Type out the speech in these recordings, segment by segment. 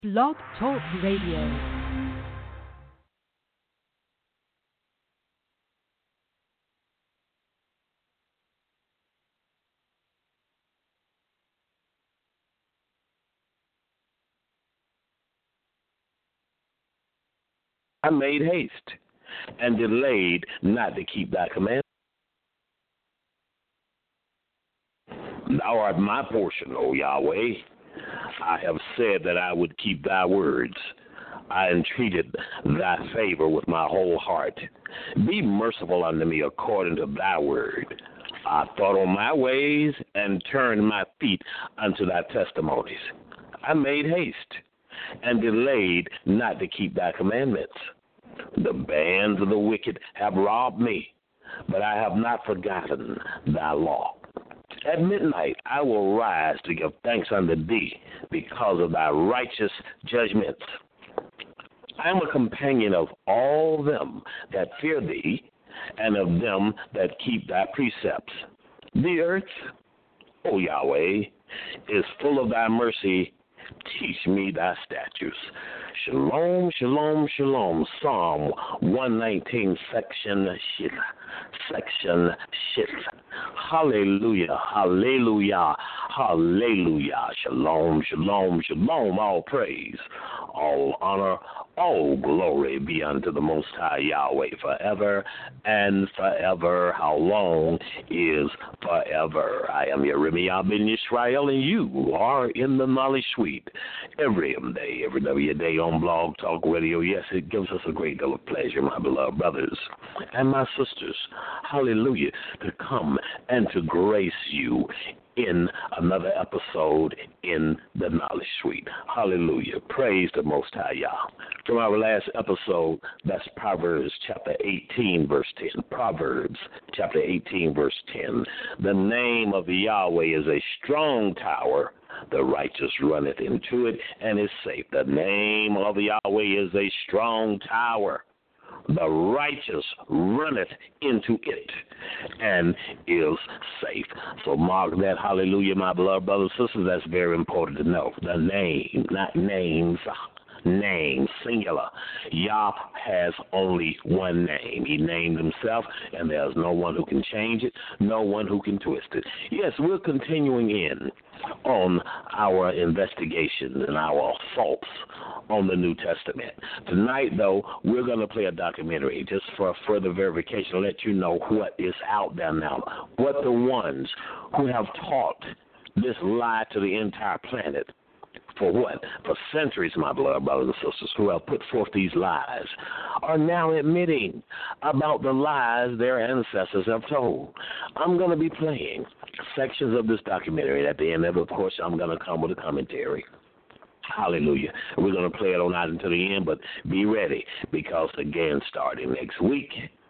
Blog Talk Radio. I made haste and delayed not to keep thy command. Thou art my portion, O Yahweh. I have said that I would keep thy words. I entreated thy favor with my whole heart. Be merciful unto me according to thy word. I thought on my ways and turned my feet unto thy testimonies. I made haste and delayed not to keep thy commandments. The bands of the wicked have robbed me, but I have not forgotten thy law. At midnight I will rise to give thanks unto thee because of thy righteous judgments. I am a companion of all them that fear thee, and of them that keep thy precepts. The earth, O Yahweh, is full of thy mercy. Teach me thy statutes. Shalom, shalom, shalom. Psalm 119, section shit. Section shit. Hallelujah, hallelujah, hallelujah. Shalom, shalom, shalom. All praise, all honor, all glory be unto the Most High Yahweh forever and forever. How long is forever? I am Yeremiah ben Yisrael, and you are in the Knowledge Suite every day, every day on Blog Talk Radio. Yes, it gives us a great deal of pleasure, my beloved brothers and my sisters, hallelujah, to come and to grace you in another episode in the Knowledge Suite. Hallelujah. Praise the Most High Yah. From our last episode, that's Proverbs chapter 18, verse 10. Proverbs chapter 18, verse 10. The name of Yahweh is a strong tower. The righteous runneth into it and is safe. The name of Yahweh is a strong tower. The righteous runneth into it and is safe. So mark that, hallelujah, my beloved brothers and sisters. That's very important to know. The name, not names, name, singular. Yah has only one name. He named himself, and there's no one who can change it, no one who can twist it. Yes, we're continuing in on our investigations and our assaults on the New Testament. Tonight, though, we're going to play a documentary just for further verification, to let you know what is out there now, what the ones who have taught this lie to the entire planet for what? For centuries, my beloved brothers and sisters, who have put forth these lies, are now admitting about the lies their ancestors have told. I'm going to be playing sections of this documentary. At the end of it, of course, I'm going to come with a commentary. Hallelujah. We're going to play it on out until the end, but be ready, because again, starting next week,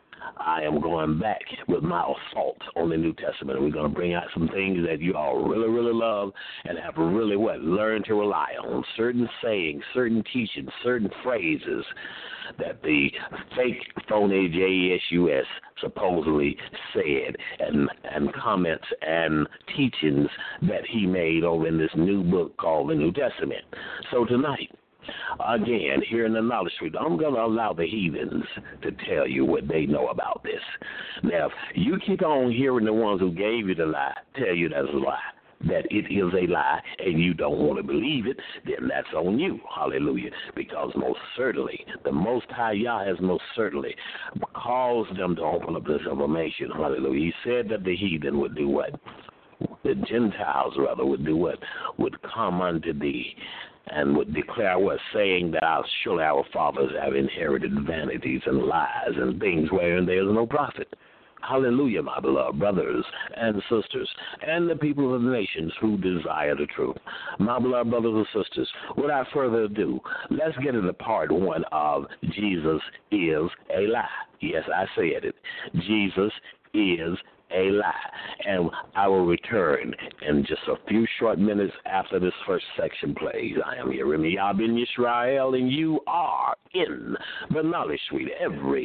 I am going back with my assault on the New Testament. And we're going to bring out some things that you all really, really love and have really learned to rely on. Certain sayings, certain teachings, certain phrases that the fake, phony JESUS supposedly said, and comments and teachings that he made over in this new book called the New Testament. So tonight, again, here in the Knowledge Suite, I'm going to allow the heathens to tell you what they know about this. Now, if you keep on hearing the ones who gave you the lie tell you that's a lie, that it is a lie, and you don't want to believe it, then that's on you. Hallelujah. Because most certainly, the Most High Yah has most certainly caused them to open up this information. Hallelujah. He said that the heathen would do what? The Gentiles, rather, would do what? Would come unto thee and would declare what? Saying that surely our fathers have inherited vanities and lies and things wherein there is no profit. Hallelujah, my beloved brothers and sisters, and the people of the nations who desire the truth. My beloved brothers and sisters, without further ado, let's get into part one of Jesus is a lie. Yes, I said it. Jesus is a lie. And I will return in just a few short minutes after this first section plays. I am Yeremiah ben Yisrael, and you are in the Knowledge Suite every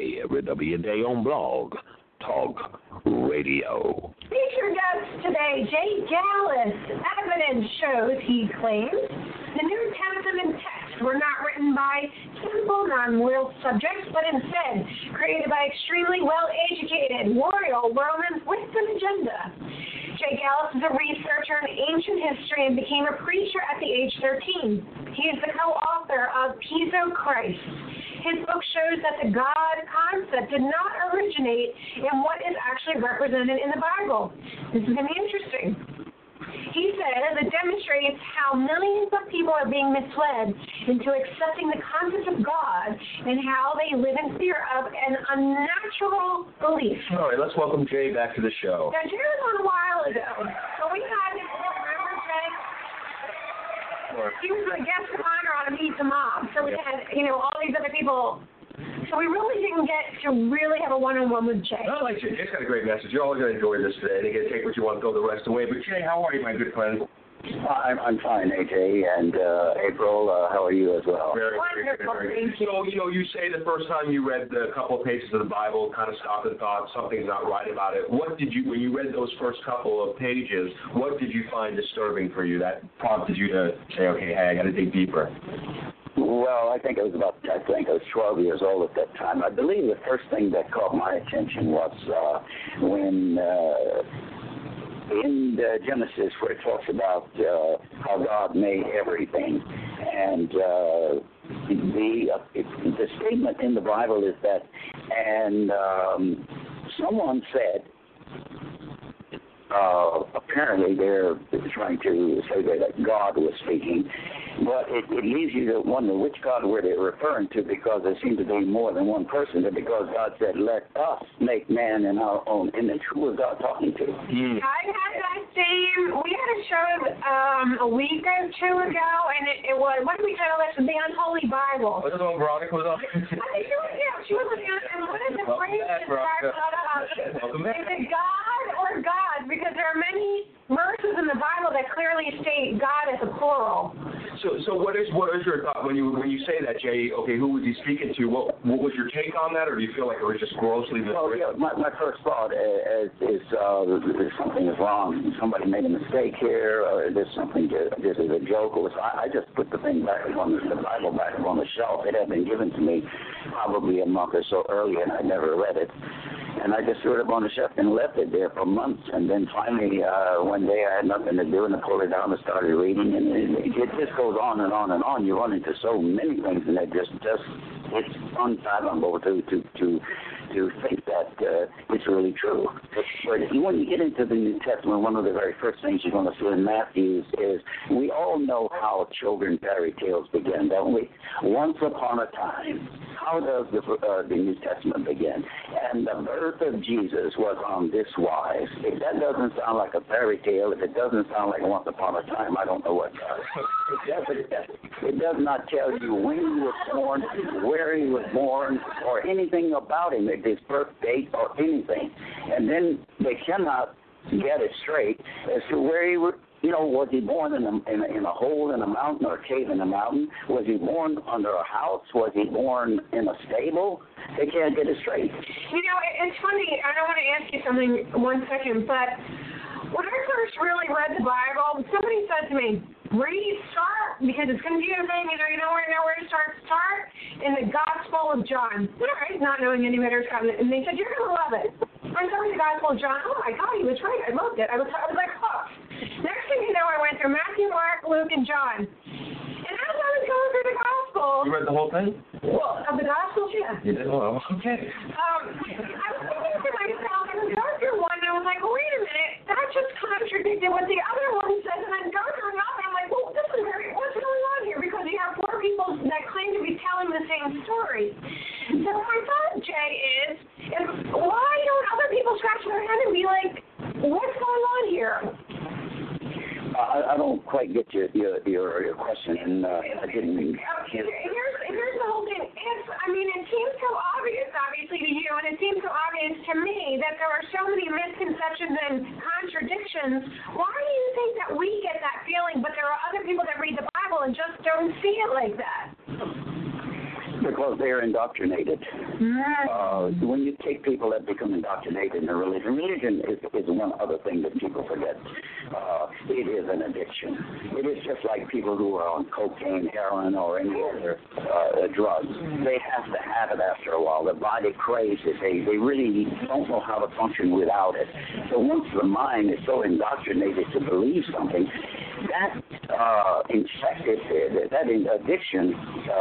day on Blog Talk Radio. Featured guest today, Jay Dallas. Evidence shows, he claims, the New them in text were not written by simple, non-loyal subjects, but instead created by extremely well-educated, loyal Romans with an agenda. Jay Gallus is a researcher in ancient history and became a preacher at the age 13. He is the co-author of Piso Christ. His book shows that the God concept did not originate in what is actually represented in the Bible. This is going to be interesting. He says it demonstrates how millions of people are being misled into accepting the concept of God and how they live in fear of an unnatural belief. All right, let's welcome Jay back to the show. Now, Jay was on a while ago, so we had, remember Jay? He was a guest of honor on Meet the Mob, so we had, all these other people. So we really didn't get to really have a one-on-one with Jay. I like Jay. Jay's got a great message. You're all going to enjoy this today. You're going to take what you want and go the rest of the way. But Jay, how are you, my good friend? I'm fine, AJ, and April, how are you as well? Very good. So, you say the first time you read a couple of pages of the Bible, kind of stopped and thought something's not right about it. What did you, when you read those first couple of pages, what did you find disturbing for you that prompted you to say, okay, hey, I got to dig deeper? Well, I think I was 12 years old at that time. I believe the first thing that caught my attention was when in Genesis, where it talks about how God made everything, and the statement in the Bible is that, and someone said, apparently they're trying to say that God was speaking, but it leaves you to wonder which God were they referring to, because there seemed to be more than one person, and because God said, let us make man in our own image. Who was God talking to? I had that same, we had a show a week or two ago, and it was, what did we title this? The Unholy Bible. Was it on Veronica? Was on? I think she was, she was, and what is the phrase that starts out Welcome back. is it God or God? Because there are many verses in the Bible that clearly state God as a plural. So what is your thought when you say that, Jay? Okay, who was he speaking to? What was your take on that, or do you feel like it was just grossly misread? Well, yeah, my first thought is something is wrong. Somebody made a mistake here, or this is a joke. I just put the thing back on the Bible back on the shelf. It had been given to me probably a month or so earlier, and I never read it. And I just threw it up on the shelf and left it there for months. And then finally, one day I had nothing to do, and I pulled it down and started reading. And it just goes on and on and on. You run into so many things, and it just it's unfathomable to think that it's really true. But when you get into the New Testament, one of the very first things you're going to see in Matthew is we all know how children's fairy tales begin, don't we? Once upon a time. How does the New Testament begin? And the birth of Jesus was on this wise. If that doesn't sound like a fairy tale, if it doesn't sound like once upon a time, I don't know what does. It does not tell you when he was born, where he was born, or anything about him, his birth date or anything. And then they cannot get it straight as to where he was. Was he born in a hole in a mountain or a cave in a mountain? Was he born under a house? Was he born in a stable? They can't get it straight. It's funny. I don't want to ask you something 1 second, but when I first really read the Bible, somebody said to me, where do you start? Because it's confusing. You know where to start. Start in the Gospel of John. All right, not knowing any better. And they said, you're going to love it. I started the Gospel of John. Oh, my God, he was right. I loved it. I was like, hooked. Next thing you know, I went through Matthew, Mark, Luke, and John. And as I was going through the Gospel... You read the whole thing? Well, of the Gospels, yeah. You did? Oh, okay. I was thinking to myself, I was going through one, and I was like, wait a minute, that just contradicted what the other one says, and I'm going through another, and I'm like, well, what's going on here? Because you have four people that claim to be telling the same story. So my thought, Jay, is why don't other people scratch their head and be like, what's going on here? I don't quite get your question, and I didn't. Here's the whole thing. It seems so obvious, obviously, to you, and it seems so obvious to me that there are so many misconceptions and contradictions. Why do you think that we get that feeling, but there are other people that read the Bible and just don't see it like that? Because they're indoctrinated. When you take people that become indoctrinated in a religion is one other thing that people forget. It is an addiction. It is just like people who are on cocaine, heroin, or any other drugs. They have to have it after a while. Their body craves it. They really don't know how to function without it. So once the mind is so indoctrinated to believe something, that addiction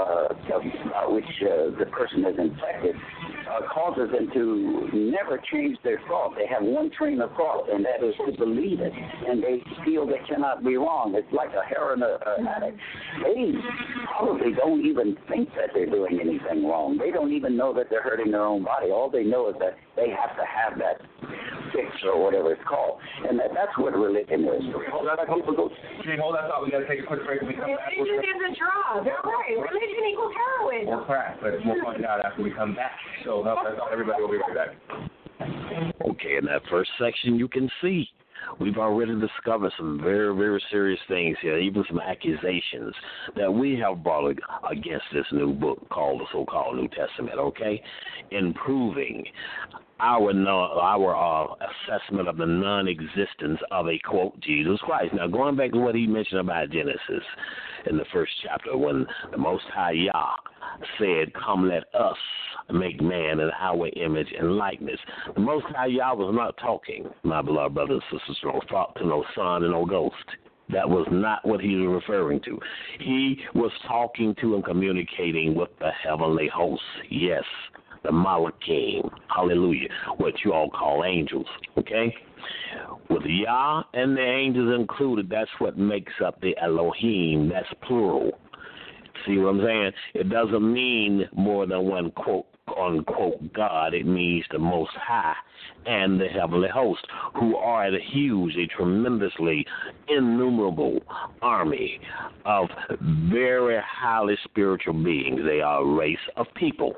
which the person is infected causes them to never change their thought. They have one train of thought, and that is to believe it, and they feel they cannot be wrong. It's like a heroin addict. They probably don't even think that they're doing anything wrong. They don't even know that they're hurting their own body. All they know is that they have to have that fix or whatever it's called, and that's what religion is. Hold that thought. We got to take a quick break. We come back. Religion is a drug. They're right. Religion equals heroin. Or crack, but we'll find out after we come back. So everybody will be right back. Okay, in that first section, you can see we've already discovered some very, very serious things here, even some accusations that we have brought against this new book called the so-called New Testament, okay, in proving our assessment of the non-existence of a, quote, Jesus Christ. Now, going back to what he mentioned about Genesis in the first chapter, when the Most High Yah said, come, let us make man in our image and likeness. The Most High Yah was not talking, my beloved brothers and sisters, to no son and no ghost. That was not what he was referring to. He was talking to and communicating with the heavenly hosts. Yes, the Malachim, hallelujah, what you all call angels, okay? With Yah and the angels included, that's what makes up the Elohim. That's plural. See what I'm saying? It doesn't mean more than one, quote, unquote, God. It means the Most High and the heavenly host, who are a huge, a tremendously innumerable army of very highly spiritual beings. They are a race of people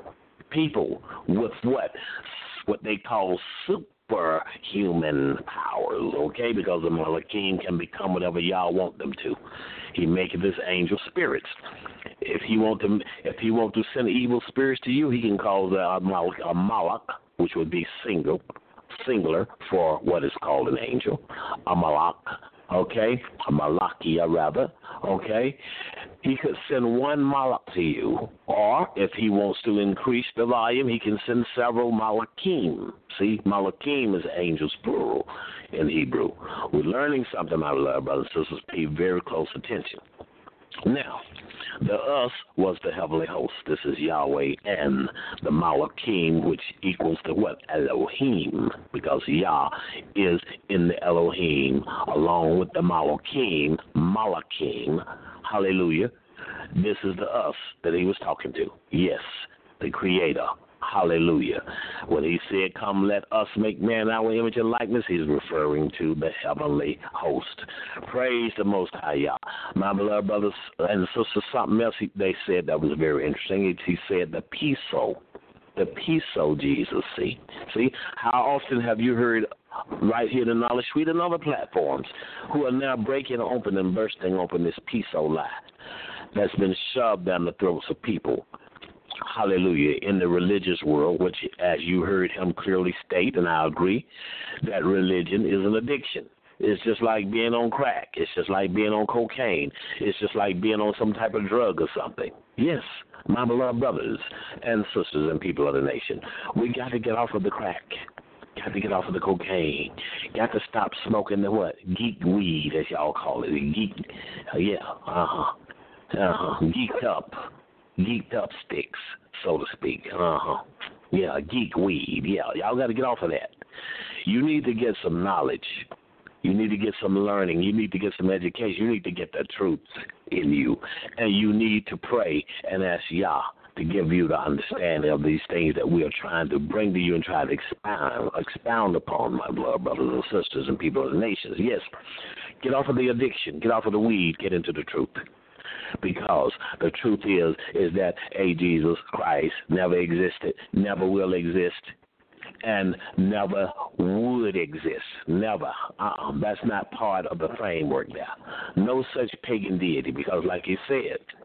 with what they call superhuman powers, okay? Because the Malachim can become whatever y'all want them to. He maketh his angel spirits. If he want to send evil spirits to you, he can cause a malach, which would be singular for what is called an angel, a malach, okay, a malakia rather, okay. He could send one malach to you, or if he wants to increase the volume, he can send several malachim. See, malachim is angels plural in Hebrew. We're learning something, my beloved brothers and sisters. Pay very close attention. Now, the us was the heavenly host. This is Yahweh and the Malachim, which equals to what? Elohim, because Yah is in the Elohim, along with the Malachim, hallelujah. This is the us that he was talking to. Yes, the Creator. Hallelujah. When he said, come, let us make man in our image and likeness, he's referring to the heavenly host. Praise the Most High Yah. My beloved brothers and sisters, something else they said that was very interesting. He said the Piso Jesus, see? How often have you heard right here in the Knowledge Suite and other platforms who are now breaking open and bursting open this Piso lie that's been shoved down the throats of people? Hallelujah, in the religious world, which, as you heard him clearly state, and I agree, that religion is an addiction. It's just like being on crack. It's just like being on cocaine. It's just like being on some type of drug or something. Yes, my beloved brothers and sisters and people of the nation, we got to get off of the crack. Got to get off of the cocaine. Got to stop smoking the what? Geek weed, as y'all call it. Geeked up sticks, so to speak. Yeah, geek weed. Yeah, y'all got to get off of that. You need to get some knowledge. You need to get some learning. You need to get some education. You need to get the truth in you. And you need to pray and ask Yah to give you the understanding of these things that we are trying to bring to you and try to expound upon, my blood brothers and sisters and people of the nations. Yes, get off of the addiction. Get off of the weed. Get into the truth. Because the truth is that a Jesus Christ never existed, never will exist, and never would exist. Never. That's not part of the framework there. No such pagan deity, because like he said,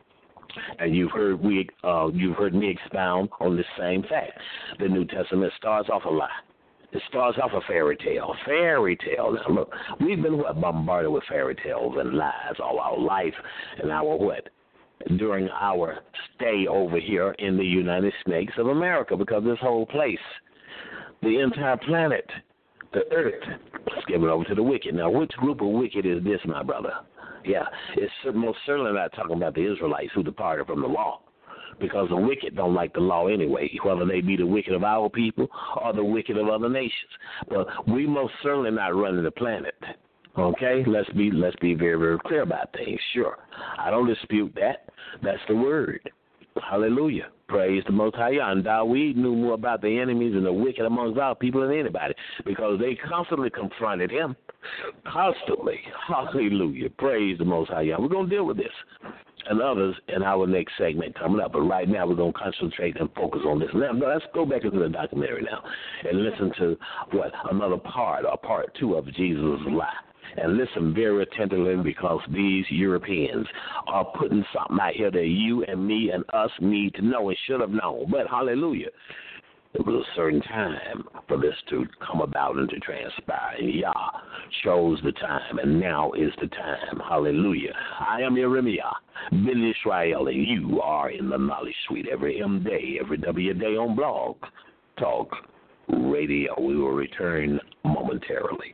And you've heard me expound on this same fact. The New Testament starts off a lie. It starts off a fairy tale. Fairy tale. Now look, we've been bombarded with fairy tales and lies all our life, and during our stay over here in the United States of America, because this whole place, the entire planet, the earth, is given over to the wicked. Now, which group of wicked is this, my brother? Yeah, it's most certainly not talking about the Israelites who departed from the law, because the wicked don't like the law anyway, whether they be the wicked of our people or the wicked of other nations. But we most certainly not running the planet. Okay, let's be very, very clear about things. Sure, I don't dispute that. That's the word. Hallelujah. Praise the Most High. And Dawid knew more about the enemies and the wicked amongst our people than anybody, because they constantly confronted him. Constantly. Hallelujah. Praise the Most High. We're going to deal with this and others in our next segment coming up. But right now we're going to concentrate and focus on this. Now, let's go back into the documentary now and listen to another part, or part 2 of Jesus' lie. And listen very attentively, because these Europeans are putting something out here that you and me and us need to know and should have known. But hallelujah, it was a certain time for this to come about and to transpire. And Yah chose the time, and now is the time. Hallelujah. I am Yeremiah, Ben Israel, and you are in the Knowledge Suite every day, every W day on Blog Talk Radio. We will return momentarily.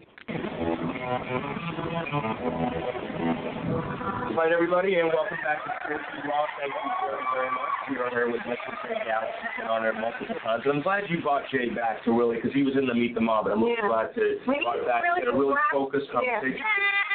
Hi, everybody, and welcome back to Spiritual Law. Thank you very, very much. We are here with Mr. Jay Gallus. He's been on there multiple times. I'm glad you brought Jay back to really, because he was in the Meet the Mob. I'm glad to brought back to a really focused conversation.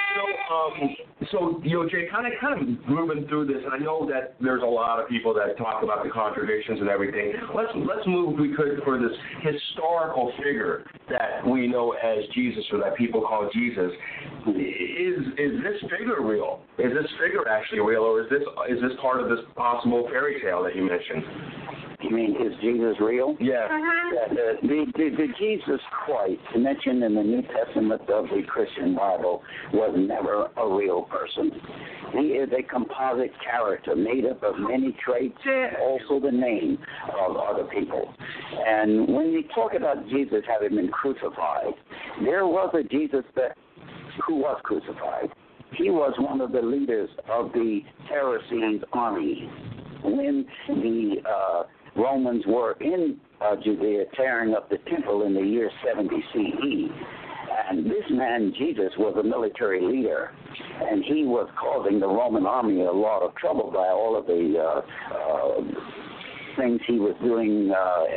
So, Jay, kind of moving through this, and I know that there's a lot of people that talk about the contradictions and everything. Let's move, if we could, for this historical figure that we know as Jesus, or that people call Jesus. Is this figure real? Is this figure actually real, or is this part of this possible fairy tale that you mentioned? You mean, is Jesus real? Yeah. The Jesus Christ mentioned in the New Testament of the Christian Bible was never a real person. He is a composite character made up of many traits, also the name of other people. And when you talk about Jesus having been crucified, there was a Jesus who was crucified. He was one of the leaders of the Pharisees' army. When the Romans were in Judea tearing up the temple in the year 70 CE. And this man, Jesus, was a military leader, and he was causing the Roman army a lot of trouble by all of the things he was doing,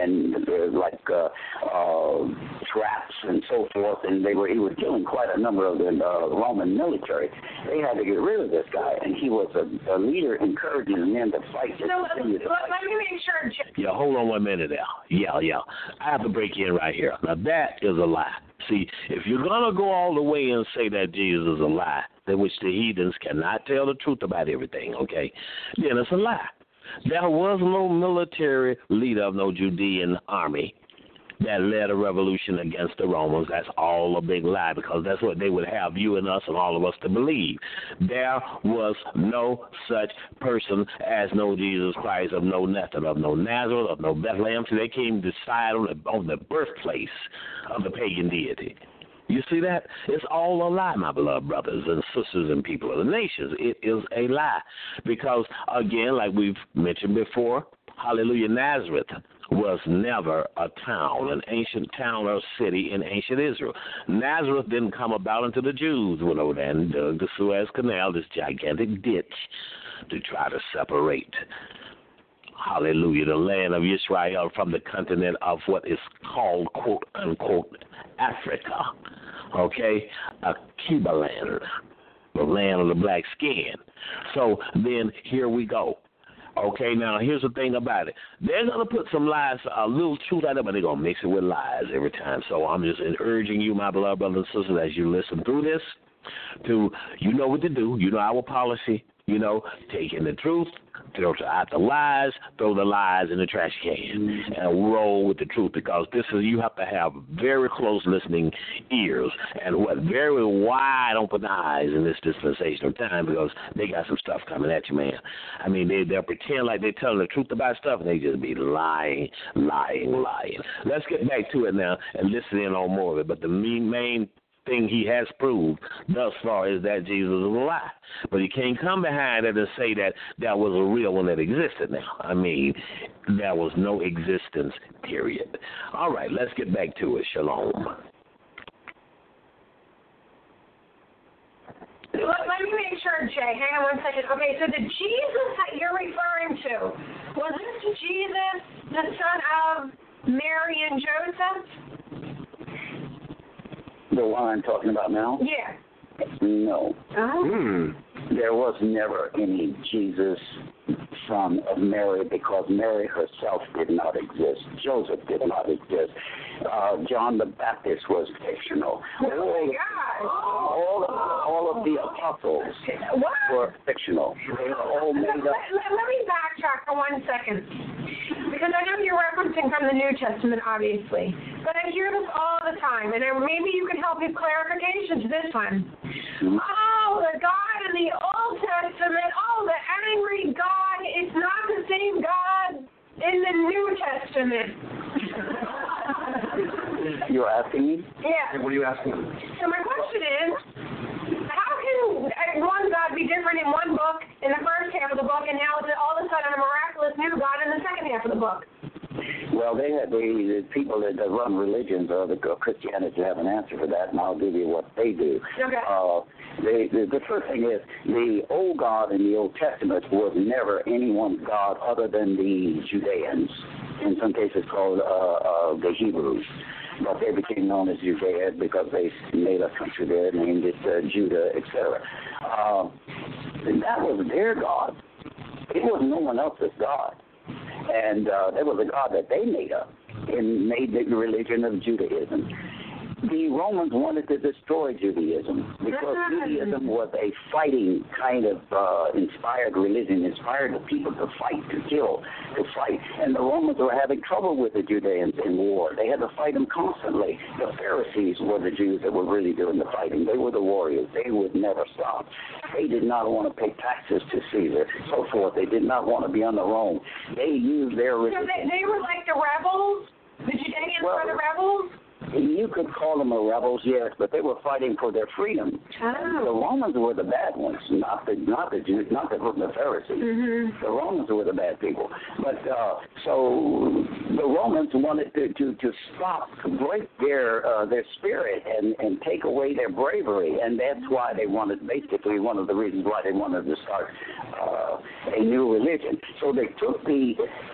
traps and so forth, and he was killing quite a number of the Roman military. They had to get rid of this guy, and he was a leader encouraging the men to fight. Let me make sure. Yeah, hold on 1 minute now. Yeah. I have to break in right here. Now, that is a lie. See, if you're going to go all the way and say that Jesus is a lie, in which the heathens cannot tell the truth about everything, okay, then it's a lie. There was no military leader of no Judean army that led a revolution against the Romans. That's all a big lie, because that's what they would have you and us and all of us to believe. There was no such person as no Jesus Christ, of no nothing, of no Nazareth, of no Bethlehem. So they came to decide on the birthplace of the pagan deity. You see that? It's all a lie, my beloved brothers and sisters and people of the nations. It is a lie. Because, again, like we've mentioned before, hallelujah, Nazareth was never a town, an ancient town or city in ancient Israel. Nazareth didn't come about until the Jews went over there and dug the Suez Canal, this gigantic ditch, to try to separate, hallelujah, the land of Israel from the continent of what is called, quote, unquote, Africa, okay, a Cuba land, the land of the black skin. So then here we go. Okay, now here's the thing about it. They're going to put some lies, a little truth out there, but they're going to mix it with lies every time. So I'm just urging you, my beloved brothers and sisters, as you listen through this, to, you know what to do. You know our policy. You know, taking the truth, filter out the lies, throw the lies in the trash can, and roll with the truth, because you have to have very close listening ears and very wide open eyes in this dispensation of time, because they got some stuff coming at you, man. I mean, they'll pretend like they're telling the truth about stuff, and they just be lying. Let's get back to it now and listen in on more of it. But the main thing he has proved thus far is that Jesus is a lie. But he can't come behind it and say that was a real one that existed now. I mean, there was no existence, period. All right, let's get back to it. Shalom. Let me make sure, Jay. Hang on one second. Okay, so the Jesus that you're referring to, was this Jesus the son of Mary and Joseph? The one I'm talking about now? Yeah. No. Oh. There was never any Jesus, son of Mary, because Mary herself did not exist. Joseph did not exist. John the Baptist was fictional. All of the apostles were fictional. They were all made up. Let me backtrack for 1 second, because I know you're referencing from the New Testament, obviously, but I hear this all the time, and maybe you can help with clarification to this one. Oh, the God in the Old Testament, the angry God, it's not the same God in the New Testament. You're asking me? Yeah. What are you asking? So my question is, how can one God be different in one book, in the first half of the book, and now it's all of a sudden a miraculous new God in the second half of the book? Well, the people that run religions or the Christianity have an answer for that, and I'll give you what they do. Okay. The first thing is, the old God in the Old Testament was never anyone's God other than the Judeans, in some cases called the Hebrews. But they became known as Judea because they made a country there, named it Judah, etc. And that was their God. It was no one else's God. And there was a God that they made up and made the religion of Judaism. The Romans wanted to destroy Judaism because Judaism was a fighting kind of inspired religion, inspired the people to fight, to kill, to fight. And the Romans were having trouble with the Judeans in war. They had to fight them constantly. The Pharisees were the Jews that were really doing the fighting. They were the warriors. They would never stop. They did not want to pay taxes to Caesar, so forth. They did not want to be under Rome. They used their religion. So they were like the rebels? The Judeans were the rebels? You could call them the rebels, yes, but they were fighting for their freedom. Oh. The Romans were the bad ones, not the Jews, not the Pharisees. Mm-hmm. The Romans were the bad people. But so the Romans wanted to stop, break their spirit and take away their bravery, and that's why they wanted, basically one of the reasons why they wanted to start a new religion. So they took the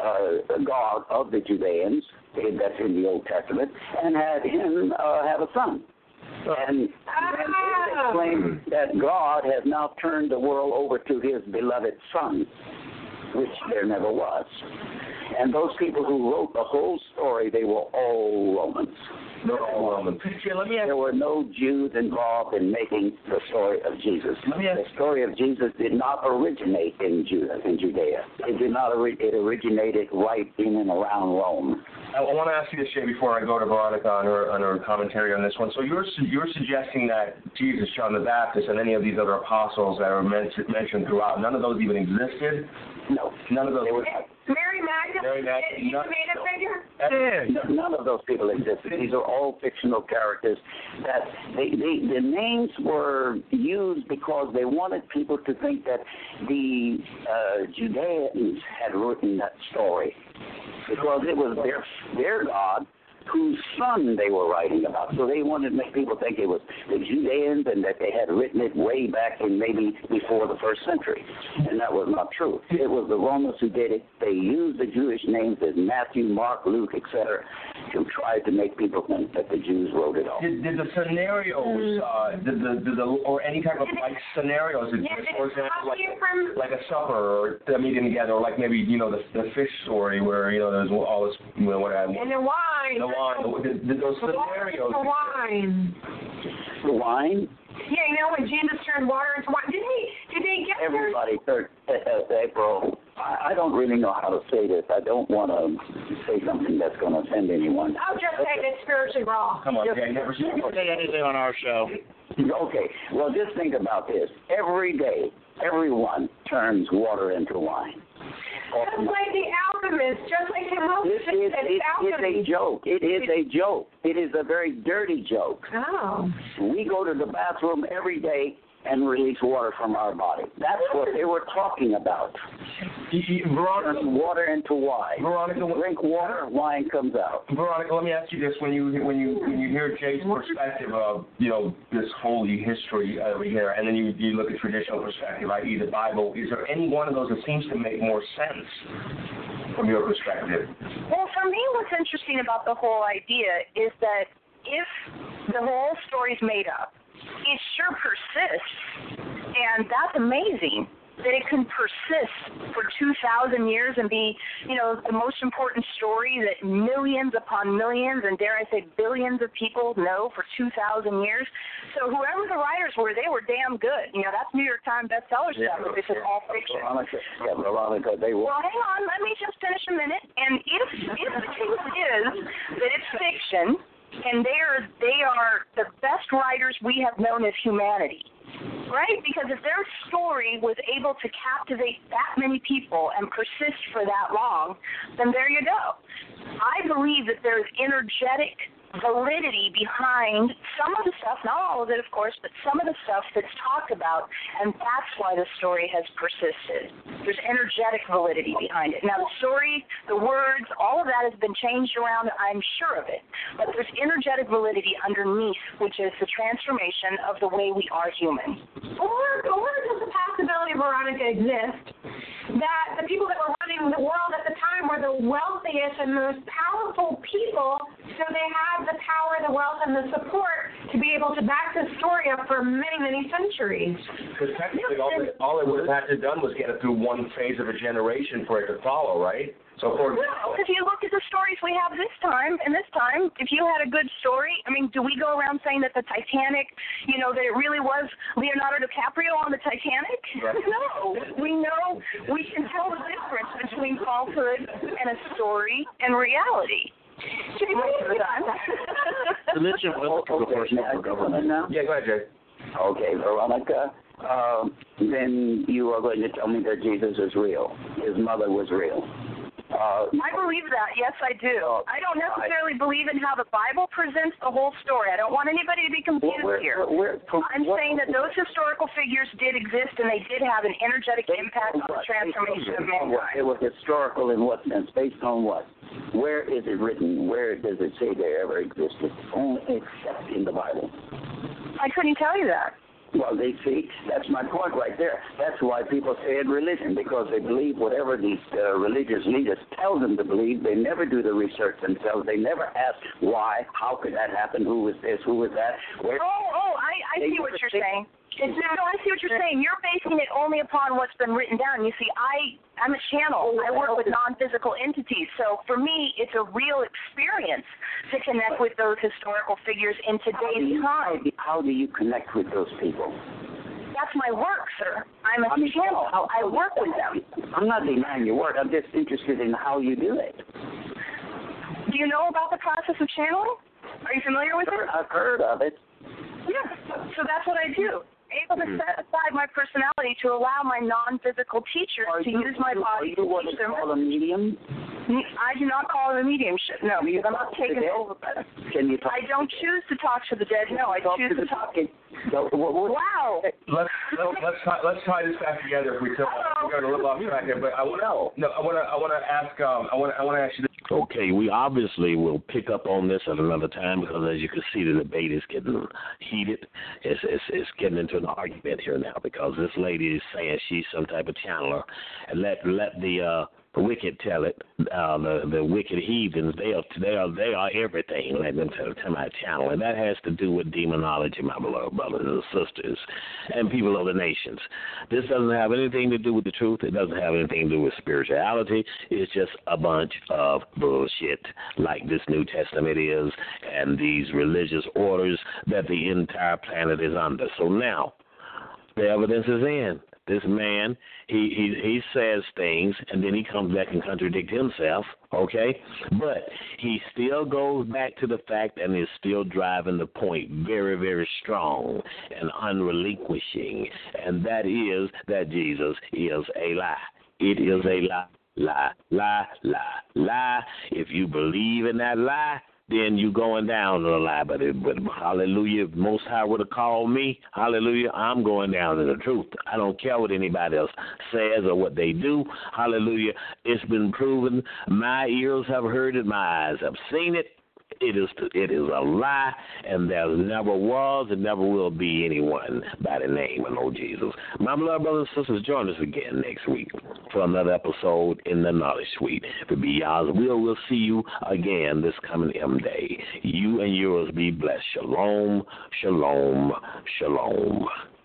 God of the Judeans, that's in the Old Testament, and had him have a son. And they claim that God has now turned the world over to his beloved son, which there never was. And those people who wrote the whole story, they were all Romans. There were no Jews involved in making the story of Jesus. The story of Jesus did not originate in Judea. It did not. It originated right in and around Rome. I want to ask you this, Shay, before I go to Veronica on her commentary on this one. So you're suggesting that Jesus, John the Baptist, and any of these other apostles that are mentioned throughout, none of those even existed? No. None of those. Mary Magdalene, she's a made-up figure? None of those people existed. These are all fictional characters. That the names were used because they wanted people to think that the Judeans had written that story, because it was their God whose son they were writing about. So they wanted to make people think it was the Judeans and that they had written it way back in maybe before the first century. And that was not true. It was the Romans who did it. They used the Jewish names as Matthew, Mark, Luke, etc., to try to make people think that the Jews wrote it all. Did the scenarios, or any type of like scenarios exist? For example, like a supper or a meeting together, or like maybe, the fish story where, there's all this, what I want. And the wine. Did those scenarios. The wine. The wine? Yeah, when Jesus turned water into wine. Did they get Everybody turned, April, I don't really know how to say this. I don't want to say something that's going to offend anyone. I'll just say it's spiritually wrong. Come on, Jay. Never say anything on our show. Okay. Well, just think about this. Every day, everyone turns water into wine. Just like the alchemist, just like Hermogenes It alchemy. is a joke. It is a joke. It is a very dirty joke. Oh. We go to the bathroom every day and release water from our body. That's what they were talking about. Veronica, Turn water into wine. Veronica, Drink water, wine comes out. Veronica, let me ask you this: when you hear Jay's perspective of this holy history over here, and then you look at traditional perspective, i.e. the Bible, is there any one of those that seems to make more sense from your perspective? Well, for me, what's interesting about the whole idea is that if the whole story's made up, it sure persists, and that's amazing that it can persist for 2,000 years and be, the most important story that millions upon millions, and dare I say billions of people know for 2,000 years. So whoever the writers were, they were damn good. That's New York Times bestseller stuff. This is all fiction. Veronica, they were. Well, hang on. Let me just finish a minute. And if the case is that it's fiction, and they are the best writers we have known as humanity, right? Because if their story was able to captivate that many people and persist for that long, then there you go. I believe that there's energetic validity behind some of the stuff, not all of it, of course, but some of the stuff that's talked about, and that's why the story has persisted. There's energetic validity behind it. Now, the story, the words, all of that has been changed around, I'm sure of it, but there's energetic validity underneath, which is the transformation of the way we are human. Or does the possibility, Veronica, exist that the people that were running the world at the time were the wealthiest and most powerful people, so they had the power, the wealth, and the support to be able to back this story up for many, many centuries? Because technically, all it would have had to done was get it through one phase of a generation for it to follow, right? So, for well, if you look at the stories we have this time, if you had a good story, do we go around saying that the Titanic, that it really was Leonardo DiCaprio on the Titanic? Right. No. We know, we can tell the difference between falsehood and a story and reality. Religion will go first for government now? Yeah, go ahead, Jay. Okay, Veronica, then you are going to tell me that Jesus is real. His mother was real. I believe that. Yes, I do. I don't necessarily believe in how the Bible presents the whole story. I don't want anybody to be confused here. I'm saying that those historical figures did exist, and they did have an energetic impact on the transformation of mankind. It was historical in what sense? Based on what? Where is it written? Where does it say they ever existed? Only except in the Bible. I couldn't tell you that. Well, they see, that's my point right there. That's why people say in religion, because they believe whatever these religious leaders tell them to believe. They never do the research themselves. They never ask why, how could that happen, who was this, who was that. I see what you're saying. I see what you're saying. You're basing it only upon what's been written down. You see, I'm a channel. I work with non-physical entities. So for me, it's a real experience to connect with those historical figures in today's time. How do you connect with those people? That's my work, sir. I'm a channel. I work with them. I'm not denying your work. I'm just interested in how you do it. Do you know about the process of channeling? Are you familiar with it? I've heard of it. Yeah. So that's what I do. Able to set aside my personality to allow my non-physical teachers to use my body to teach them. Are you what is called a medium? I do not call it a mediumship, no, because I'm not taken over by them. Can you talk? I don't choose to talk to the dead, no. I choose to talk. Wow. Let's tie this back together if we could. We're going to live off track here, but I want to ask you this. Okay, we obviously will pick up on this at another time because, as you can see, the debate is getting heated. It's getting into an argument here now because this lady is saying she's some type of channeler, and let the wicked tell it. The wicked heathens, they are everything. Let them tell my channel, and that has to do with demonology, my beloved brothers and sisters, and people of the nations. This doesn't have anything to do with the truth. It doesn't have anything to do with spirituality. It's just a bunch of bullshit, like this New Testament is, and these religious orders that the entire planet is under. So now, the evidence is in. This man, he says things, and then he comes back and contradicts himself, okay? But he still goes back to the fact and is still driving the point very, very strong and unrelinquishing, and that is that Jesus is a lie. It is a lie, lie, lie, lie, lie. If you believe in that lie, then you going down to the lie. But hallelujah, if Most High would have called me, hallelujah, I'm going down to the truth. I don't care what anybody else says or what they do. Hallelujah, it's been proven. My ears have heard it. My eyes have seen it. It is a lie, and there never was and never will be anyone by the name of Lord Jesus. My beloved brothers and sisters, join us again next week for another episode in the Knowledge Suite. If it be Yah's will, we'll see you again this coming M Day. You and yours be blessed. Shalom, shalom, shalom.